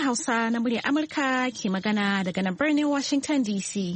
Hausa na muryar Amurka ke magana daga nan birnin Washington DC.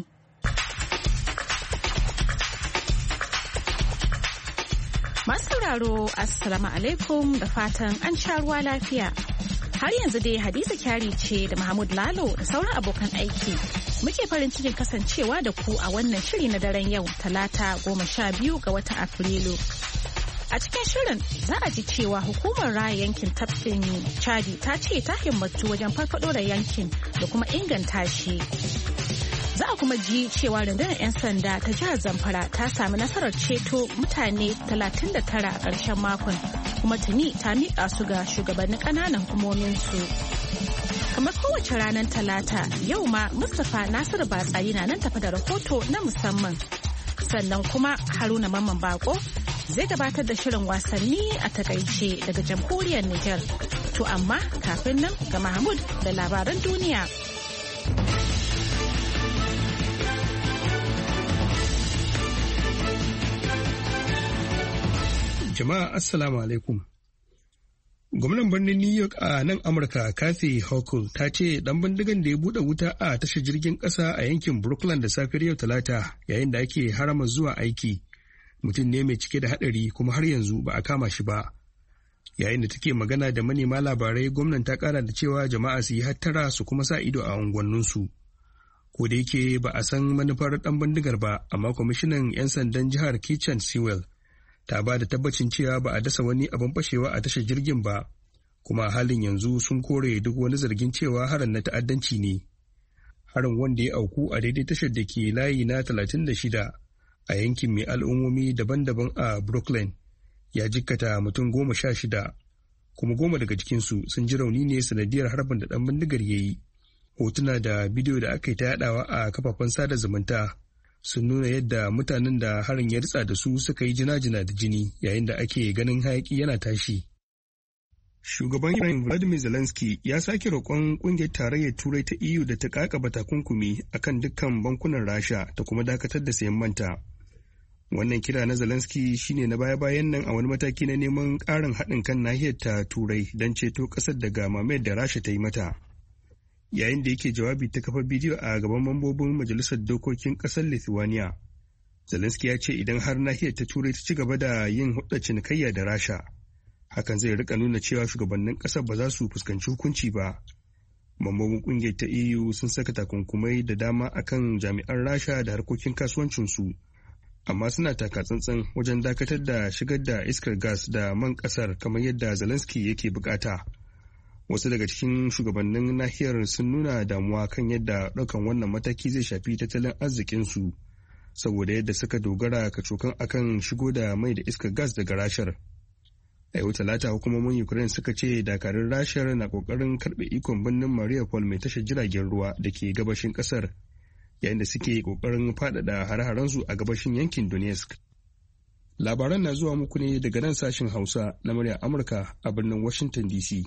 Masu sauraro, Assalamu alaikum da fatan an sha ruwa lafiya. Har yanzu dai Hadiza Kyari ce da Mahmud Lalo da sauran abokan aiki. Muke farin cikin kasancewa da ku a wannan shiri na daren yau Talata 12 ga watan Afrilu. A cikin shirin za a ji cewa hukumar raya yankin tafkin Chadi ta ce ta himmatu wajen farfado da yankin da kuma inganta shi. Za a kuma ji cewa rundunar 'yan sanda ta jihar Zamfara ta sami nasarar ceto mutane 39 a ƙarshen makon kuma tuni ta miƙa su ga shugabannin ƙananan hukumominsu. Kamar kowace ranar Talata, yau ma Mustapha Nasiru Batsari na nan tafi da rahoto na musamman. Sannan kuma Haruna Mamman Bako zai gabatar da shirin wasanni a takaice daga jamhuriyar Nijar. To amma kafin nan ga Mahmud da labaran duniya. Jama'a Assalamu alaikum. Gwamnan birnin New York a nan Amurka Kathy Hochul ta ce dan bindigan da ya buɗe wuta a tashar jirgin ƙasa a yankin Brooklyn da safiyar yau Talata yayin da ake harama zuwa aiki. Mutum ne mai cike da haɗari kuma har yanzu ba a kama shi ba. Yayin da take magana da manema labarai, gwamnan ta ƙara da cewa jama'a su yi hattara su kuma sa ido a unguwanninsu. Ko da yake ba a san manufar ɗan bindigar ba, amma kwamishinan 'yan sandan jihar Kitchen Sewell ta ba da tabbacin cewa ba a dasa wani abin fashewa a tashar jirgin ba, kuma halin yanzu sun kore duk wani zargin cewa harin na ta'addanci ne. Harin wanda ya auku a daidai tashar da ke layi na 36 a yankin mai al'ummomi daban-daban a Brooklyn ya jikkata mutum 16, kuma 10 daga cikinsu sun ji rauni ne sanadiyar harbin da ɗan bindigar ya yi. Hotuna da bidiyo da aka yi ta yaɗawa a kafafen sada zumunta sun nuna yadda mutanen da harin ya ritsa da su suka yi jina-jina da jini yayin da ake ganin hayaki yana tashi. Shugaban Ukraine Volodymyr Zelensky ya sake roƙon ƙungiyar tarayyar Turai ta EU da ta ƙaƙaba takunkumi akan dukkan bankunan Rasha ta kuma dakatar da sayan manta. Wannan kira na Zelensky shine na baya-bayan nan a wani mataki na neman ƙarin haɗin kan nahiyar ta Turai don ceto ƙasar daga mamayar da Rasha ta yi mata. Yayin da yake jawabi ta kafar bidiyo a gaban mambobin Majalisar Dokokin ƙasar Lithuania, Zelensky ya ce idan har nahiyar ta Turai ta ci gaba da yin hudda cinikayya da Rasha, hakan zai rika nuna cewa shugabannin ƙasar ba za su fuskanci hukunci ba. Mambobin ƙungiyar ta EU sun saka takunkumai da dama akan jami'an Rasha da harkokin kasuwancinsu, amma suna taka tsantsan wajen dakatar da shigar da iskar gas da man ƙasar kamar yadda Zelensky yake bukata. Wasu daga cikin shugabannin nahiyar sun nuna damuwa kan yadda ɗaukan wannan mataki zai shafi tattalin arzikinsu, saboda yadda suka dogara kacokan akan shigo da mai da iskar gas daga Rashar. A yau Talata, hukumomin Ukraine suka ce dakarun Rashar na ƙoƙarin karɓe ikon birnin Mariupol mai tashar jiragen ruwa da ke gabashin ƙasar, yayin da suke ƙoƙarin faɗaɗa hare-harensu a gabashin yankin Donetsk. Labaran na zuwa muku ne daga nan sashen Hausa na muryar Amurka a birnin Washington DC.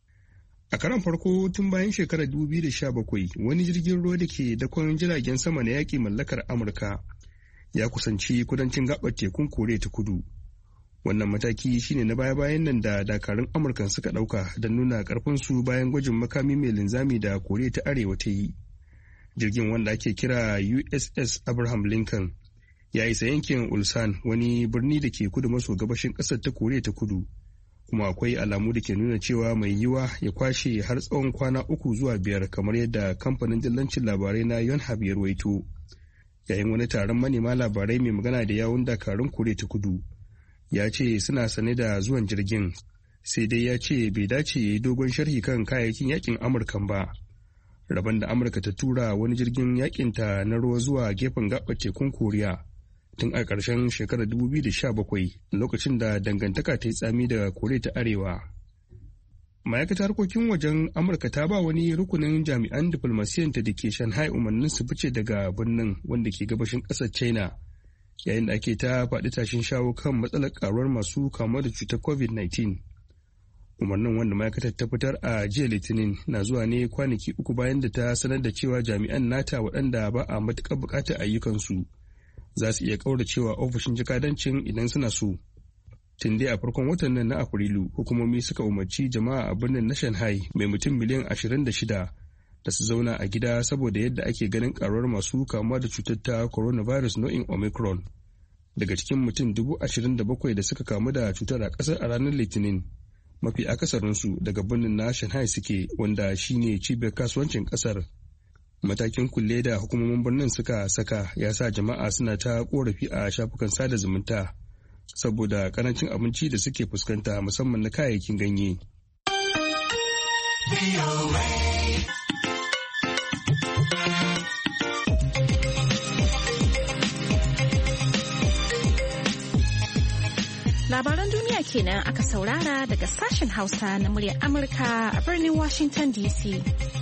A karan farko tun bayan shekarar 2017, wani jirgin ruwa da ke dakon jiragen sama na yaƙi mallakar Amurka ya kusanci kudancin gaɓar tekun Koriya ta Kudu. Wannan mataki shine na baya-bayan nan da dakarun Amurkan suka ɗauka don nuna ƙarfinsu bayan gwajin makami mai linzami da Koriya ta Arewa ta yi. Jirgin, wanda ake kira USS Abraham Lincoln, ya isa yankin Ulsan, wani birni da ke kudu maso gabashin ƙasar ta Koriya ta Kudu. Kuma akwai alamu da ke nuna cewa mai yiwa ya kwashe har tsawon kwana 3 zuwa 5 kamar yadda kamfanin dillancin labarai na Yonhap ya rawaito. Yayin wani taron manema labarai, mai magana da yawun dakarun Koriya ta Kudu ya ce suna sane da zuwan jirgin, sai dai ya ce bai dace ya yi dogon sharhi kan kayayyakin yakin Amurkan ba. Rabon da Amurka ta tura wani jirgin yakinta na ruwa zuwa gefen gaɓar tekun Koriya tun a ƙarshen shekarar 2017, lokacin da dangantaka ta yi tsami da Koriya ta Arewa. Ma'aikatar harkokin wajen Amurka ta ba wani rukunin jami'an diflomasiyyanta da ke Shanghai umarnin su fice daga birnin, wanda ke gabashin ƙasar China, yayin da ake ta faɗi tashin shawo kan matsalar ƙaruwar masu kamuwa da cutar COVID-19. Umarnin, wanda ma'aikatar ta fitar a jiya Litinin, na zuwa ne kwanaki 3 bayan da ta sanar da cewa jami'an nata waɗanda ba a matuƙar buƙatar ayyukansu za su iya ƙauracewa ofishin jakadancin idan suna so. Tun dai a farkon watan nan na Afrilu, hukumomi suka umarci jama'a a birnin na Shanghai mai mutum miliyan 26 da su zauna a gida saboda yadda ake ganin karuwar masu kamuwa da cutar ta coronavirus nau'in Omicron. Daga cikin mutum 27,000 da suka kamu da cutar a ƙasar a ranar Litinin, mafi akasarinsu daga birnin na Shanghai suke, wanda shine cibiyar kasuwancin ƙasar. Matakin kulle da hukumomin birnin suka saka ya sa jama'a suna ta korafi a shafukan sada zumunta saboda karancin abinci da suke fuskanta musamman na kayayyakin ganye. Labaran duniya kenan aka saurara daga sashen Hausa na muryar Amurka a birnin Washington DC.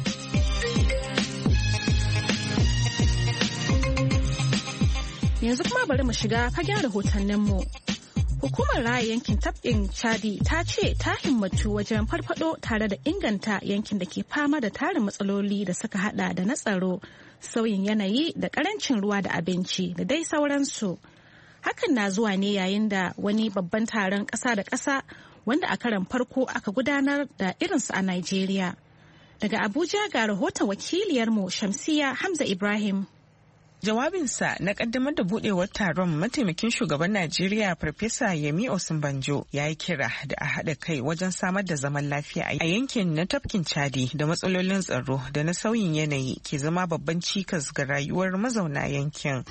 Yanzu kuma bari mu shiga fagen rahotanninmu. Hukumar raya yankin tafkin Chadi ta ce ta himmatu wajen farfado tare da inganta yankin da ke fama da tarin matsaloli da suka hada da na tsaro, sauyin yanayi da karancin ruwa da abinci da dai sauransu. Hakan na zuwa ne yayin da wani babban taron ƙasa da ƙasa wanda a karon farko aka gudanar da irinsu a Najeriya. Daga Abuja ga rahoton wakiliyarmu Shamsiya Hamza Ibrahim. Jawabinsa na kaddamar da budewar taron, mataimakin shugaban Najeriya Farfesa Yemi Osinbanjo ya yi kira da a haɗa kai wajen samar da zaman lafiya a yankin na tafkin Chadi da matsalolin tsaro da na sauyin yanayi ke zama babban cikas ga rayuwar mazauna yankin.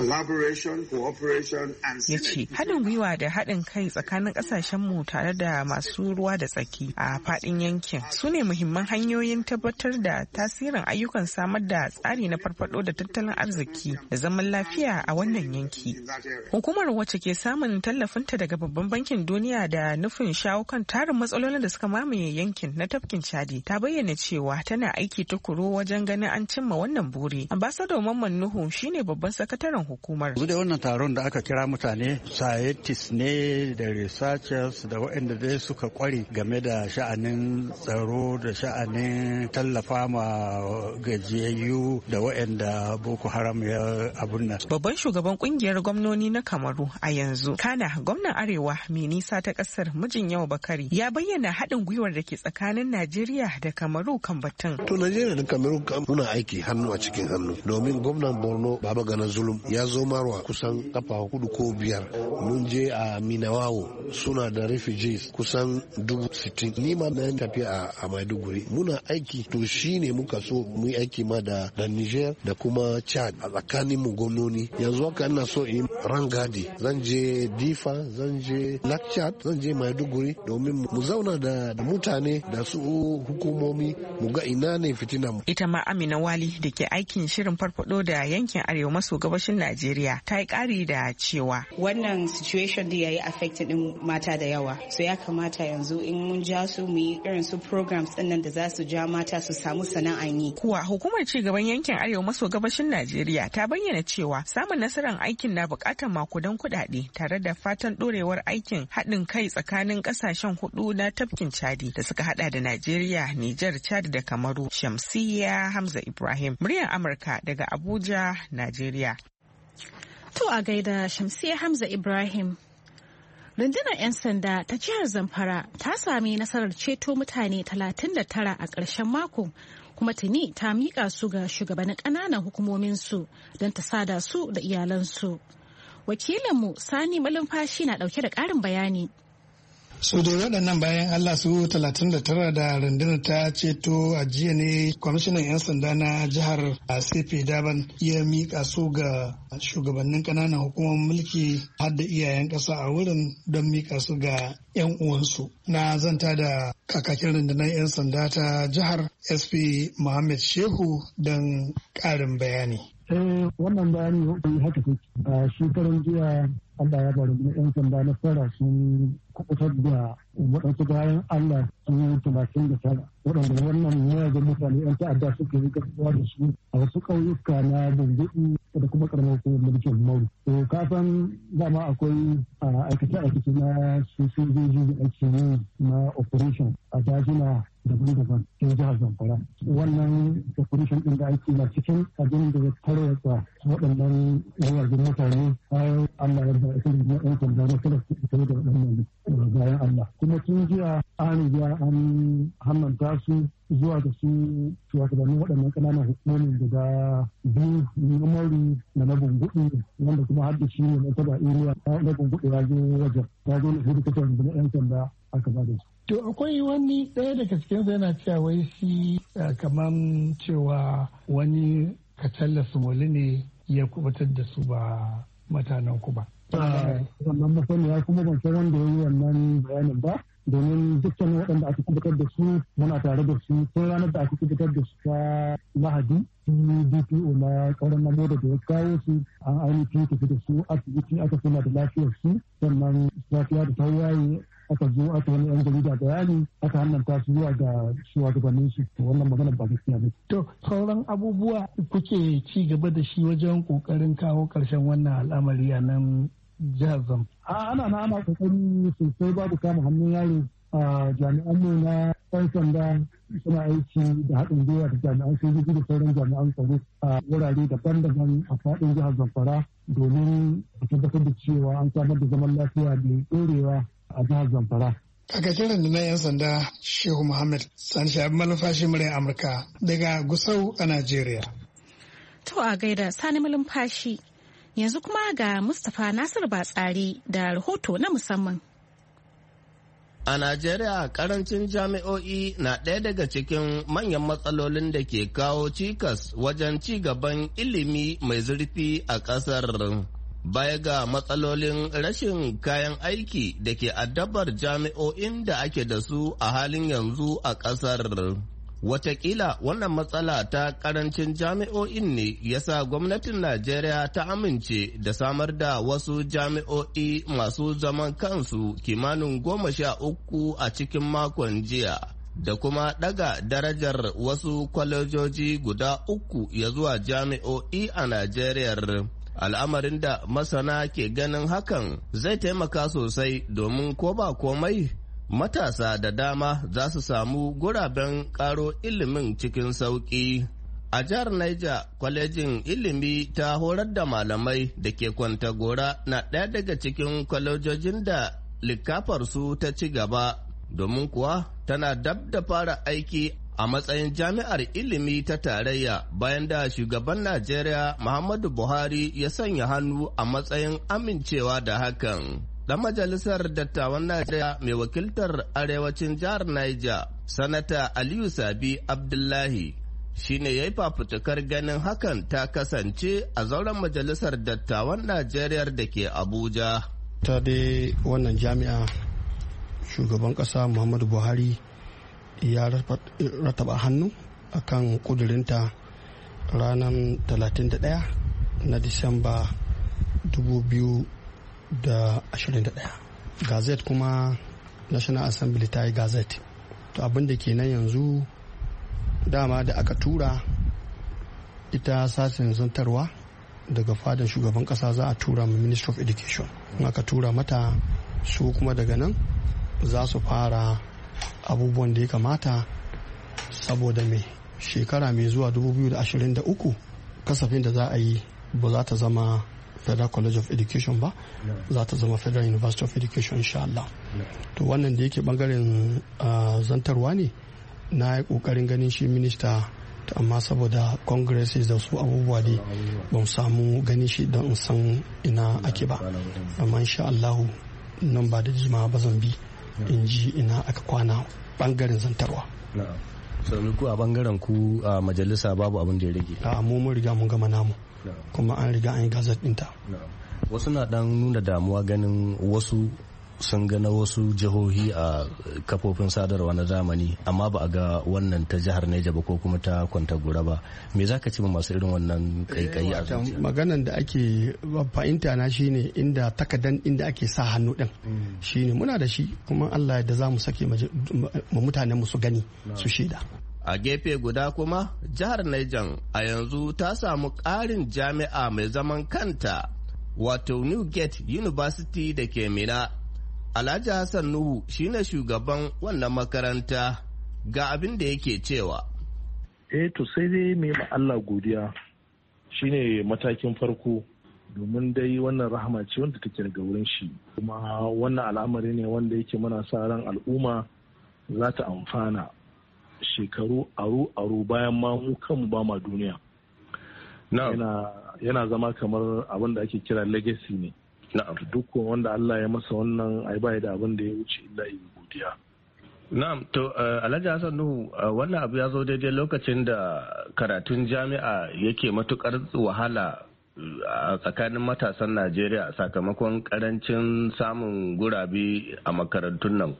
Ya ce haɗin gwiwa da haɗin kai tsakanin ƙasashenmu tare da masu ruwa da tsaki a faɗin yankin su ne muhimman hanyoyin tabbatar da tasirin ayyukan samar da tsari na farfaɗo da tattalin arziki da zaman lafiya a wannan yanki. Hukumar wacce ke samun tallafinta daga Babban Bankin Duniya da nufin shawo kan tarin matsalolin da suka mamaye yankin na tafkin Chadi ta bayyana cewa tana aiki tukuru wajen ganin an cimma wannan buri. Ambassador Mamman Nuhu shine babban sakataren hukumar. Yanzu da wannan taron da aka kira mutane scientists ne da researchers da waɗanda dai suka kware game da sha'anin tsaro da sha'anin tallafa ma gajiyayyu da waɗanda Boko Haram ya abun nan. Babban shugaban kungiyar gwamnoni na Kamaru a yanzu, kana gwamnan Arewa mai nisa ta kasar Mijin Yawa Bakari ya bayyana haɗin gwiwar da ke tsakanin Najeriya da Kamaru kan batun. To Najeriya da Kamaru muna aiki hannu a cikin hannu domin gwamnan Borno Baba Gana Zulum ya zo Marwa kusan kafa 4 ko 5. Mun je a Minawawo suna da refugees kusan 60,000. Ni ma na tafiya a Maiduguri. Muna aiki to shine muka so mu yi aiki ma da Niger da kuma Chad a tsakanin mu gwamnoni. Yanzu haka ina so in rangadi, zan je Difa, zan je Lakchat, zan je Maiduguri domin mu zauna da mutane da su hukumomi mu ga ina ne fitina mu. Ita ma Amina Wali da ke aikin shirin farfado da yankin arewa maso gabashin Najeriya ta yi ƙari da cewa wannan situation da yayi affecting din mata da yawa, so ya kamata yanzu in mun ja su mu yi irin su programs din nan da za su ja mata su samu sana'an yi. Kuwa hukumar ci gaban yankin arewa maso gabashin Najeriya ta bayyana cewa samun nasarar aikin na bukatar makudan kuɗaɗe tare da fatan ɗorewar aikin haɗin kai tsakanin ƙasashen 4 na tafkin Chadi da suka hada da Najeriya, Nijar, Chad da Kamaru. Shamsiya Hamza Ibrahim, muryar Amurka daga Abuja, Najeriya. To a gaida Shamsiya Hamza Ibrahim. Rundunar 'yan sanda ta jihar Zamfara ta sami nasarar ceto mutane 39 a ƙarshen mako. Kuma tuni ta miƙa su ga shugabannin ƙananan hukumominsu don ta sada su da iyalansu. Wakilinmu Sani Malumfashi na ɗauke da ƙarin bayani. Su da waɗannan bayan Allah su 39 da rundunar ta ceto a jiya ne kwamishinan 'yan sanda na jihar CP Daban ya miƙa su ga shugabannin ƙananan hukumar mulki har da iyayen ƙasa a wurin don miƙa su ga 'yan uwansu. Na zanta da kakakin rundunar 'yan sanda ta jihar SP Muhammad Shehu don ƙarin bayani. Wannan bayani haka take. A shekarun jiya Allah ya bari na 'yan sanda na fara sun kubutar da waɗansu bayan Allah sun 39 waɗanda wannan yawan mutane 'yan ta'adda suka yi kasuwa da su a wasu ƙauyuka na Bunguɗi da kuma ƙaramar hukumar mulkin Mauru. To kafin dama akwai aikace-aikace na sojoji da ake yi na operation a dajina daban-daban cikin jihar Zamfara. Wannan operation ɗin da ake na cikin abin da ya tarwatsa waɗannan yawajen mutane har Allah ya ba su da ɗan sanda na kada su fito da waɗannan bayan Allah. Kuma tun jiya an riga an hannanta su zuwa da su shugabannin waɗannan ƙananan hukumomin guda biyu Numari da na Bunguɗi wanda kuma har da shi ne na taba iriya na Bunguɗi ya zo wajen ya zo na hudu kasar da ‘yan sanda aka ba da su. To akwai wani ɗaya daga cikinsa yana cewa wai shi kamar cewa wani kacalla sumoli ne ya kubutar da su ba mutanen ku ba. Wannan masaniya kuma ban san wanda ya yi wannan bayanin ba. Domin dukkan waɗanda aka kubutar da su muna tare da su tun ranar da aka kubutar da su ta Lahadi DPO na ƙauran namo da ya kawo su an ainihin tafi da su asibiti aka kula da lafiyar su sannan lafiya da tawaye aka zo aka wani yan jarida bayani aka hannanta su zuwa ga shugabannin su to wannan magana ba gaskiya ba. To sauran abubuwa kuke ci gaba da shi wajen kokarin kawo ƙarshen wannan al'amari a nan jihar Zamfara. Ana kokari sosai babu kama hannun yaro a jami'an mu na ɗan sanda suna aiki da haɗin gwiwa da jami'an sojoji da sauran jami'an tsaro a wurare daban-daban a faɗin jihar Zamfara domin a tabbatar da cewa an samar da zaman lafiya mai ɗorewa a jihar Zamfara. Kakakin rundunar 'yan sanda Shehu Muhammad Sani Shabi Malumfashi muryar Amurka daga Gusau a Najeriya. To a gaida Sani Malumfashi. Yanzu kuma ga Mustapha Nasiru Batsari da rahoto na musamman. A Najeriya, karancin jami'o'i na ɗaya daga cikin manyan matsalolin da ke kawo cikas wajen ci gaban ilimi mai zurfi a ƙasar. Baya ga matsalolin rashin kayan aiki da ke addabar jami'o'in da ake da su a halin yanzu a ƙasar. Wataƙila wannan matsala ta ƙarancin jami'o'in ne ya sa gwamnatin Najeriya ta amince da samar da wasu jami'o'i masu zaman kansu kimanin 13 a cikin makon jiya, da kuma ɗaga darajar wasu kwalejoji guda 3 ya zuwa jami'o'i a Najeriya. Al'amarin da masana ke ganin hakan zai taimaka sosai domin ko ba komai matasa da dama za su samu guraben karo ilimin cikin sauƙi. A jihar Niger, kwalejin ilimi ta horar da malamai da ke Kwantagora na ɗaya daga cikin kwalejojin da likafarsu ta ci gaba, domin kuwa tana dab da fara aiki a matsayin jami'ar ilimi ta tarayya bayan da shugaban Najeriya Muhammadu Buhari ya sanya hannu a matsayin amincewa da hakan. Dan majalisar dattawan Najeriya mai wakiltar arewacin jihar Niger, Sanata Aliyu Sabi Abdullahi, shine ya yi fafutukar ganin hakan ta kasance a zauren majalisar dattawan Najeriya da ke Abuja. Ta dai wannan jami'a shugaban ƙasa Muhammadu Buhari ya rataba hannu akan kudurinta ranar 31 na Disamba 2021. Gazette kuma National Assembly ta yi gazette. To abin da kenan yanzu dama da aka tura ita sashen zantarwa daga fadan shugaban kasa za a tura ma Ministry of Education. In aka tura mata su kuma daga nan za su fara abubuwan da ya kamata, saboda mai shekara mai zuwa 2023 kasafin da za a yi ba za ta zama Federal College of Education ba, za ta zama Federal University of Education insha Allah. To wannan da yake bangaren zantarwa ne na yi kokarin ganin shi minista, amma saboda congresses da su abubuwa dai ba mu samu ganin shi don in san ina ake ba, amma insha Allah nan ba da jimawa ba zan bi in ji ina aka kwana bangaren zantarwa. Sannan ku a bangaren ku a majalisa babu abin da ya rage? A mu mun riga mun gama namu, kuma an riga an yi gazet ɗinta. Wasu na dan nuna damuwa ganin wasu sun gana wasu jihohi a kafofin sadarwa na zamani, amma ba a ga wannan ta jihar Neja ba ko kuma ta Kwantagora ba. Me za ka ce masu irin wannan kaikayi a zuciya? Maganan da ake fahimta na shine inda takadan inda ake sa hannu din shine muna da shi, kuma Allah da za mu sake mutanen mu su gani su shaida. A gefe guda kuma jihar Niger a yanzu ta samu ƙarin jami'a mai zaman kanta wato Newgate University da ke Mina. Alhaji Hassan Nuhu shine shugaban wannan makaranta, ga abin da yake cewa. To sai dai mai ma Allah godiya shine matakin farko, domin dai wannan rahama ce wanda take daga wurin shi, kuma wannan al'amari ne wanda yake muna sa ran al'umma za ta amfana shekaru aro bayan ma mu kanmu ba ma duniya. Yana zama kamar abin da ake kira legacy ne. Duk wanda Allah ya masa wannan ai bai da abin da ya wuce illa yi godiya. Na'am, to Alhaji Hassan Nuhu, wannan abu ya zo daidai lokacin da karatun jami'a yake matukar wahala a tsakanin matasan Najeriya sakamakon karancin samun gurabe a makarantun nan.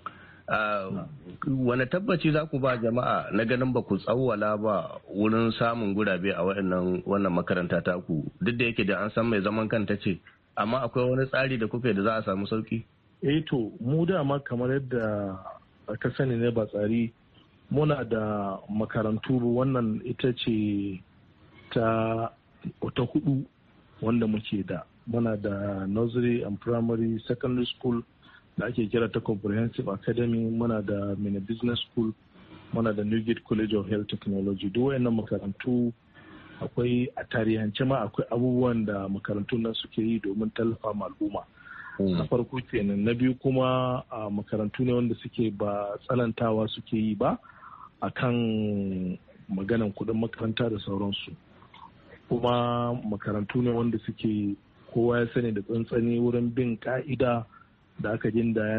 Wane tabbaci za ku ba jama'a na ganin ba ku tsawwala ba wurin samun gurabe a wannan makaranta taku, duk da yake da an san mai zaman kanta ce, amma akwai wani tsari da kuke da za a samu sauki? To mu dama kamar yadda ka sani ne ba tsari, muna da makarantu, wannan ita ce ta hudu wanda muke da. Muna da nursery and primary secondary school da ake kira ta comprehensive academy, muna da Mina business school, muna da Newgate College of Health Technology. Duk wayannan makarantu akwai a tarihance ma akwai abubuwan da makarantun nan suke yi domin tallafa ma al'umma. Na farko kenan. Na biyu kuma a makarantu ne wanda suke ba tsanantawa suke yi ba akan maganan kudin makaranta da sauransu, kuma makarantu ne wanda suke kowa ya sani da tsantsani wurin bin ka'ida da aka gindaya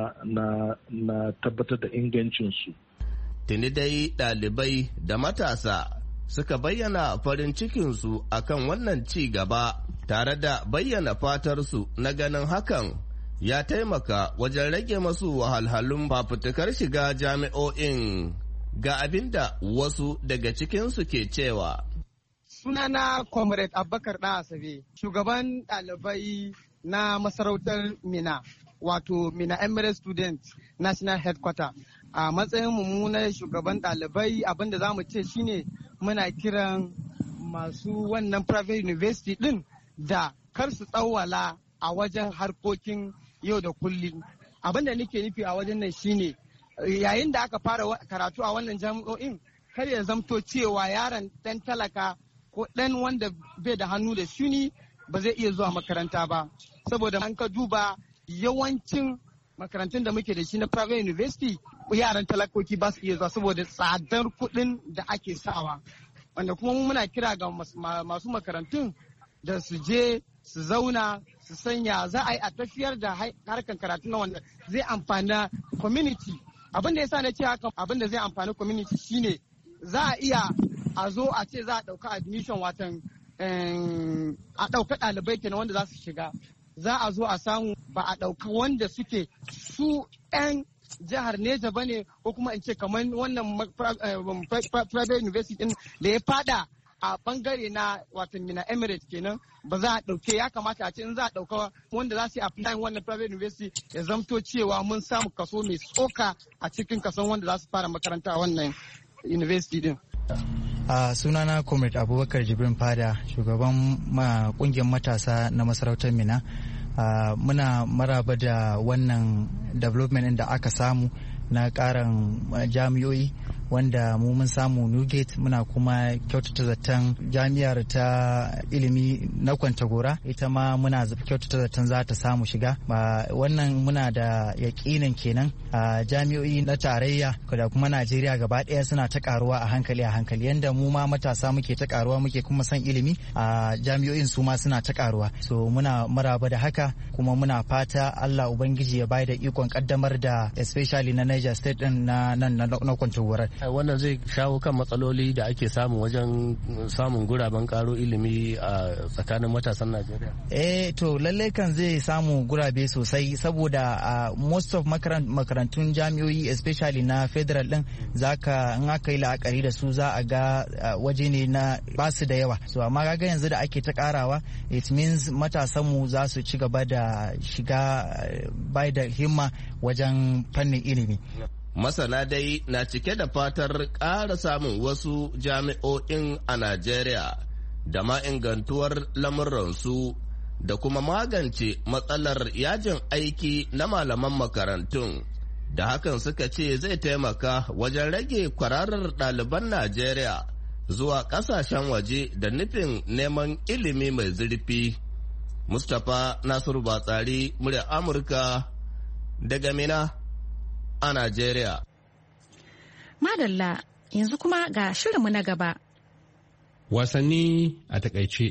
na tabbatar da ingancinsu. Tuni dai ɗalibai da matasa suka bayyana farin cikinsu akan wannan ci gaba, tare da bayyana fatarsu na ganin hakan ya taimaka wajen rage masu wahalhalun fafutukar shiga jami'o'in. Ga abin da wasu daga cikinsu ke cewa. Sunana Comrade Abubakar ɗan Asabe, shugaban ɗalibai na masarautar Mina, wato Mina Emirate Student National Headquarter. A matsayin mu na shugaban ɗalibai, abin da za mu ce shine muna kiran masu wannan private university ɗin da kar su tsawwala a wajen harkokin yau da kullum. Abin da nake nufi a wajen nan shine yayin da aka fara karatu a wannan jami'o'in, kar ya zamto cewa yaron ɗan talaka ko ɗan wanda bai da hannu da shuni ba zai iya zuwa makaranta ba. Saboda an ka duba yawancin makarantun da muke da shi na private university, yaran talakoki ba su iya zuwa saboda tsadar kuɗin da ake sawa. Wanda kuma muna kira ga masu makarantun da su je su zauna su sanya za a yi a tafiyar da harkar karatu na wanda zai amfana community. Abin da ya sa na ce haka, abin da zai amfani community shine za a iya a zo a ce za a ɗauka admission, watan a ɗauka ɗalibai kenan wanda za su shiga. Za a zo a samu ba a ɗauka wanda suke su 'yan jihar Neja ba ne, ko kuma in ce kamar wannan private university din da ya fada a bangare na watan Mina Emirates kenan, ba za a ɗauke. Ya kamata a ce in za a ɗauka wanda za su yi applying wannan private university ya zamto cewa mun samu kaso mai tsoka a cikin kason wanda za su fara makaranta a wannan university din. Sunana Comrade Abubakar Jibrin Fada, shugaban kungiyar matasa na masarautar Mina. Muna maraba da wannan development da aka samu na karan jami'oi, wanda mu mun samu Newgate, muna kuma kyautata zaton jami'ar ta ilimi na Kwantagora ita ma muna kyautata zaton za ta samu shiga. Wannan muna da yakinin kenan a jami'oi na tarayya da kuma Najeriya gaba ɗaya suna ta karuwa a hankali yanda mu ma matasa muke ta karuwa, muke kuma san ilimi a jami'o'in su ma suna ta karuwa. So muna maraba da haka, kuma muna fata Allah Ubangiji ya bayar da ikon kaddamar da especially na Niger State din na Kwantagora. Wannan zai shawo kan matsaloli da ake samu wajen samun guraben karo ilimi a tsakanin matasan Najeriya. To lallai kan zai samu gurabe sosai, saboda most of makarantun jami'o'i especially na federal din zaka in aka yi la'akari da su za a ga waje ne na basu da yawa. So amma kaga yanzu da ake ta karawa, it means matasan mu za su ci gaba da shiga bai da himma wajen fannin ilimi. Masana dai na cike da fatar ƙara samun wasu jami'o'in a Najeriya da ma ingantuwar lamuransu da kuma magance matsalar yajin aiki na malaman makarantun. Da hakan suka ce zai taimaka wajen rage kwararar ɗaliban Najeriya zuwa ƙasashen waje da nufin neman ilimi mai zurfi. Mustapha Nasiru Batsari, murya Amurka daga Mina a Najeriya. Madalla, yanzu kuma ga shirinmu na gaba. Wasanni a takaice.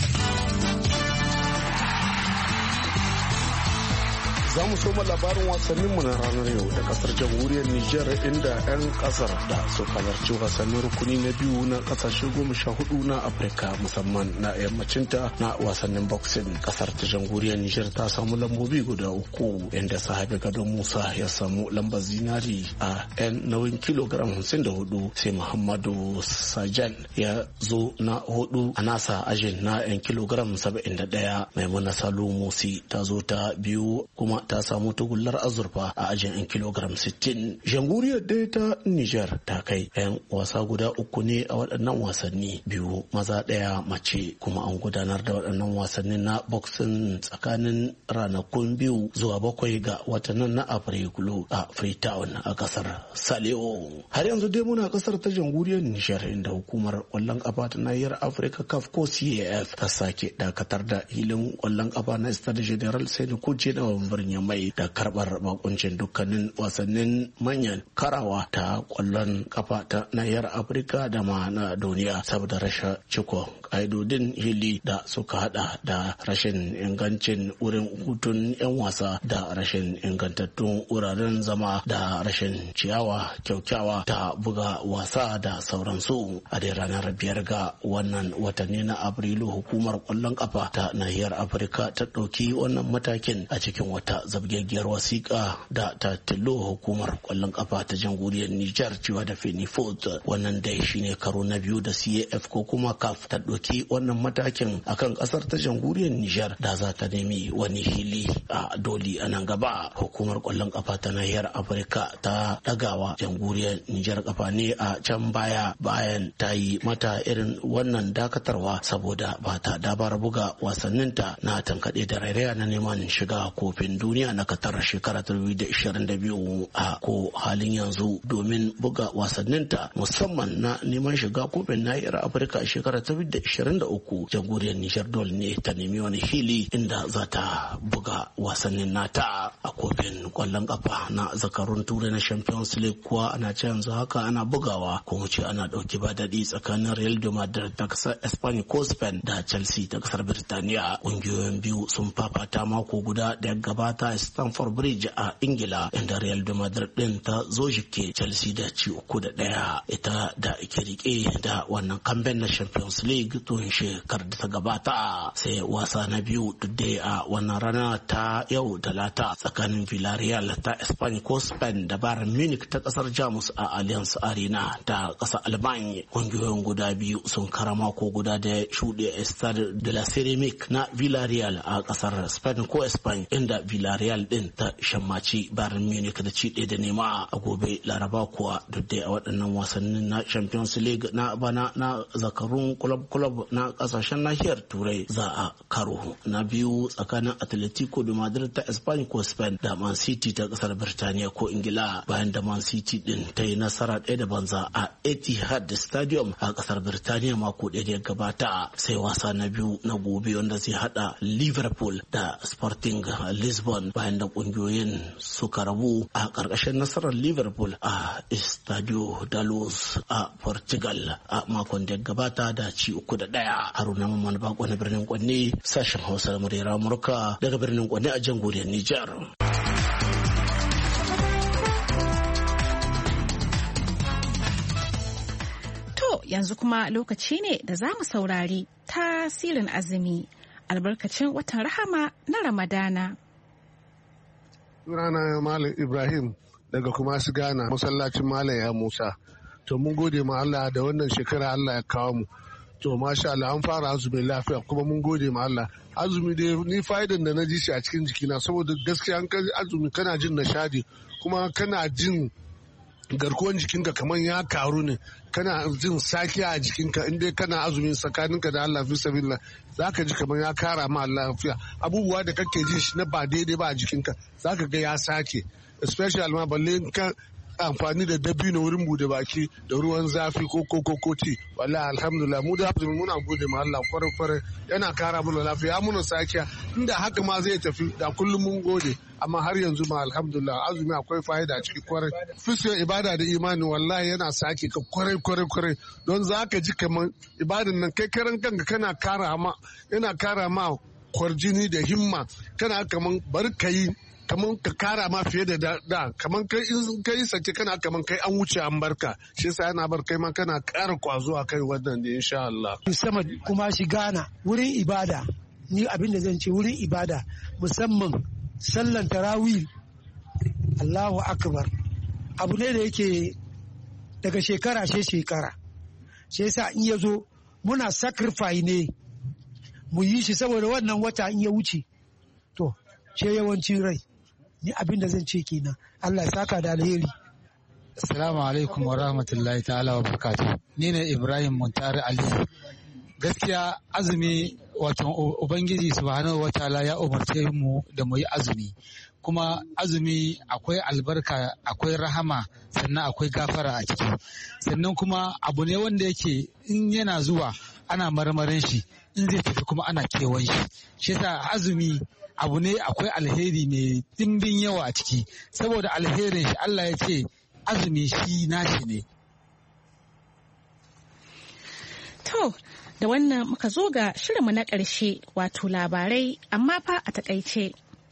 Za mu soma labarin wasanninmu na ranar yau da kasar jamhuriyar Nijar inda 'yan kasar da suka halarci wasannin rukuni na biyu na kasashe 14 na Afirka musamman na yammacinta na wasannin boxing. Kasar ta jamhuriyar Nijar ta samu lambobi guda 3 inda Sahabi Gado Musa ya samu lambar zinari a 'yan nauyin kilogram 54 sai Muhammadu Sajan ya zo na 4 a nasa ajin na 'yan kilogram 71. Maimuna Salu Musi ta zo ta biyu kuma ta samu tagullar azurfa a ajin 'yan kilogram 60. Jamhuriyar dai ta Nijar ta kai 'yan wasa guda 3 ne a waɗannan wasanni, 2 maza 1 mace, kuma an gudanar da waɗannan wasannin na boxing tsakanin ranakun 2 zuwa 7 ga watan na Afrilu a Freetown a kasar Saliyo. Har yanzu dai muna kasar ta jamhuriyar Nijar inda hukumar kwallon kafa ta nahiyar Afirka CAF ko CAF ta sake dakatar da hilin kwallon kafa na Stade General Sani Kunce da birnin mai da karbar bakuncin dukkanin wasannin manyan karawa ta kwallon kafa ta nahiyar Afirka da ma na duniya saboda rashin ciko ƙa'idodin hili da suka hada da rashin ingancin wurin hutun 'yan wasa da rashin ingantattun wuraren zama da rashin ciyawa kyaukyawa ta buga wasa da sauransu. A dai ranar 5 ga wannan watanni na Afrilu hukumar kwallon kafa ta nahiyar Afirka ta ɗauki wannan matakin a cikin wata zabgaggiyar wasiƙa da ta tillo hukumar kwallon kafa ta jamhuriyar Nijar cewa da Fenifort. Wannan dai shine karo na biyu da CAF ko kuma CAF ta ɗauki wannan matakin akan ƙasar ta jamhuriyar Nijar da za ta nemi wani hili a doli a nan gaba. Hukumar kwallon kafa ta nahiyar Afirka ta ɗagawa jamhuriyar Nijar kafa ne a can baya bayan ta yi mata irin wannan dakatarwa saboda ba ta dabar buga wasanninta na tankaɗe da rairaya na neman shiga kofin duniya na Qatar shekara 2022 a ko halin yanzu domin buga wasanninta musamman na neman shiga kofin nahiyar Afirka a shekara 2023 jamhuriyar Nijar dole ne ta nemi wani hili inda za ta buga wasannin nata a kofin kwallon kafa na zakarun turai na Champions League kuwa ana ce yanzu haka ana bugawa ko mu ce ana dauki ba daɗi tsakanin Real de Madrid ta kasar Spain ko Spain da Chelsea ta kasar Birtaniya. Ƙungiyoyin biyu sun fafata mako guda da gabata a Stamford Bridge a Ingila inda Real de Madrid din ta zo jike Chelsea da ci 3-1. Ita da ke rike da wannan kamben na Champions League tun shekarar da ta gabata. Sai wasa na biyu dai a wannan rana ta yau Talata tsakanin Villarreal ta Spain ko Spain da Bayern Munich ta kasar Jamus a Allianz Arena ta kasar Almanya. Kungiyoyin guda biyu sun kara mako guda da shuɗe Stade de la Ceramique na Villarreal a kasar Spain ko Spain inda Villarreal din ta shammaci Bayern Munich da ci ɗaya da nema. A gobe Laraba kuwa duk da a waɗannan wasannin na Champions League na bana na zakarun club na kasashen nahiyar Turai za a karo na biyu tsakanin Atletico de Madrid ta Spain ko Spain da Man City ta kasar Birtaniya ko Ingila bayan da Man City din ta yi nasara 1-0 a Etihad Stadium a kasar Birtaniya mako ɗaya da ya gabata. Sai wasa na biyu na gobe wanda zai hada Liverpool da Sporting Lisbon bayan da kungiyoyin suka rabu a ƙarƙashin nasarar Liverpool a Estadio da Luz a Portugal a makon da ya gabata da ci 3-1. Haruna Mamman Bako na birnin Kwanne, sashen Hausa da muryar Amurka daga birnin Kwanne a jamhuriyar Nijar. To yanzu kuma lokaci ne da za mu saurari tasirin azumi albarkacin watan rahama na Ramadana. Sunana Malam Ibrahim daga kuma su Ghana masallacin Malam ya Musa. To mun gode ma Allah da wannan shekara Allah ya kawo mu. To masha Allah an fara azumi lafiya kuma mun gode ma Allah. Azumi dai ni fa'idan da na ji shi a cikin jikina saboda gaskiya an kai azumi kana jin nishadi kuma kana jin garkuwan jikinka kamar ya karu ne, kana jin sakiya a jikinka in dai kana azumin tsakaninka da Allah fi sabilillah, za ka ji kamar ya kara ma lafiya. Abubuwa da kake ji shi na ba daidai ba a jikinka za ka ga ya sake, especially ma balle ka amfani da dabino wurin bude baki da ruwan zafi ko ti. Wallahi alhamdulillah mu da muna gode ma Allah kwarai yana kara mana lafiya, muna sakiya. Inda haka ma zai tafi da kullum mun gode, amma har yanzu ma alhamdulillah azumi akwai fa'ida ciki kwarai. Fisiyar ibada da imani wallahi yana sake ka kwarai don za ka ji kamar ibadan nan kai karan kanka yana kara ma kwarjini da himma, kana kamar bar ka yi kamar ka kara ma fiye da kamar kai in kai sake kana kamar kai an wuce an barka, shi yasa yana bar kai ma kana kara kwazo a kai wannan da insha Allah. Sama kuma shi Ghana wurin ibada, ni abin da zan ce wurin ibada musamman sallan tarawih, Allahu akbar, abu ne da yake daga shekara shekara, shi yasa in ya zo muna sacrifice ne mu yi shi saboda wannan wata in ya wuce to ce yawancin rai. Ni abin da zan ce kenan. Allah ya saka da alheri. Assalamu alaikum wa rahmatullahi ta'ala wa barakatuh. Ni ne Ibrahim Muntari Ali. Gaskiya azumi wato Ubangiji subhanahu wa ta'ala ya umarce mu da mu yi azumi. Kuma azumi akwai albarka, akwai rahama, sannan akwai gafara a ciki. Sannan kuma abu ne wanda yake in yana zuwa ana marmarin shi, in zai tafi kuma ana kewan shi. Shi yasa azumi abu ne akwai alheri mai dimbin yawa a ciki, saboda alherin shi Allah ya ce azumi shi nashi ne. To, da wannan muka zo ga shirinmu na ƙarshe wato labarai amma fa a takaice.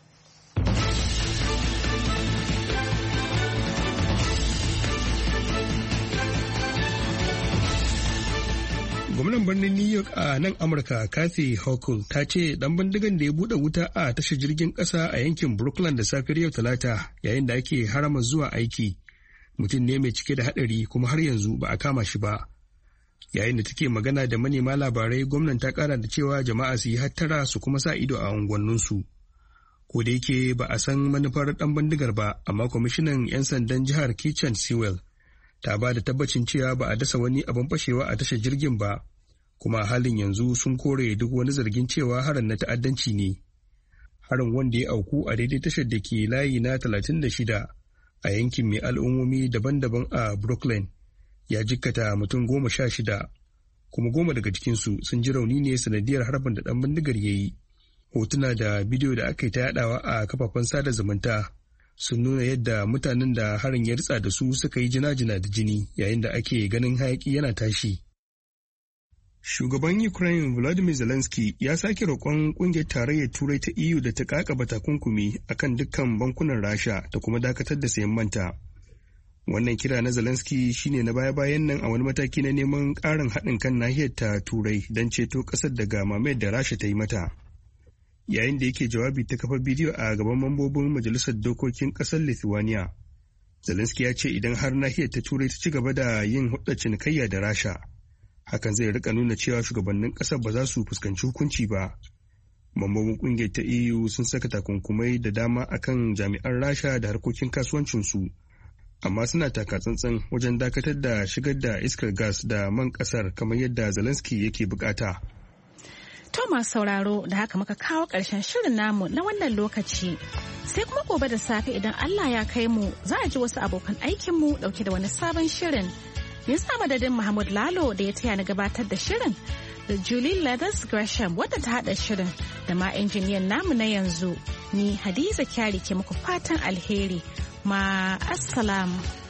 Gwamnan birnin New York a nan Amurka Kathy Hochul ta ce dan bindigan da ya bude wuta a tashar jirgin kasa a yankin Brooklyn da safiyar yau Talata yayin da ake harama zuwa aiki mutum ne mai cike da hadari kuma har yanzu ba a kama shi ba. Yayin da take magana da manema labarai, gwamnan ta kara da cewa jama'a su yi hattara su kuma sa ido a unguwanninsu. Ko da yake ba a san manufar dan bindigar ba, amma kwamishinan 'yan sandan jihar Kitchen Sewell ta ba da tabbacin cewa ba a dasa wani abin fashewa a tashar jirgin ba, kuma a halin yanzu sun kore duk wani zargin cewa harin na ta'addanci ne. Harin wanda ya auku a daidai tashar da ke layi na 36 a yankin mai al'ummomi daban-daban a Brooklyn ya jikkata mutum 16, kuma 10 daga cikinsu sun ji rauni ne sanadiyar harbin da ɗan bindigar ya yi. Hotuna da bidiyo da aka yi ta yadawa a kafafen sada zumunta sun nuna yadda mutanen da harin ya ritsa da su suka yi jina-jina da jini yayin da ake ganin hayaki yana tashi. Shugaban Ukraine Volodymyr Zelensky ya sake roƙon ƙungiyar tarayyar Turai ta EU da ta ƙaƙaba takunkumi akan dukkan bankunan Rasha da kuma dakatar da sayan manta. Wannan kira na Zelensky shine na baya-bayan nan a wani mataki na neman ƙarin haɗin kan nahiyar ta Turai don ceto ƙasar daga mamayar da Rasha ta yi mata. Yayin da yake jawabi ta kafar bidiyo a gaban mambobin majalisar dokokin ƙasar Lithuania, Zelensky ya ce idan har nahiyar ta Turai ta ci gaba da yin hudda cinikayya da Rasha, hakan zai rika nuna cewa shugabannin ƙasar ba za su fuskanci hukunci ba. Mambobin ƙungiyar ta EU sun saka takunkumai da dama akan jami'an Rasha da harkokin kasuwancinsu, amma suna taka tsantsan wajen dakatar da shigar da iskar gas da man ƙasar kamar yadda Zelensky yake bukata. Thomas sauraro da haka muka kawo ƙarshen shirin namu na wannan lokaci. Sai kuma gobe da safe idan Allah ya kai mu za a ji wasu abokan aikinmu ɗauke da wani sabon shirin. Yanzu a madadin Mahmud Lalo da ya taya na gabatar da shirin, da Julie Leathers Gresham wadda ta haɗa shirin, da ma injiniyan namu na yanzu. Ni Hadiza Kyari ke muku fatan alheri. Ma assalamu.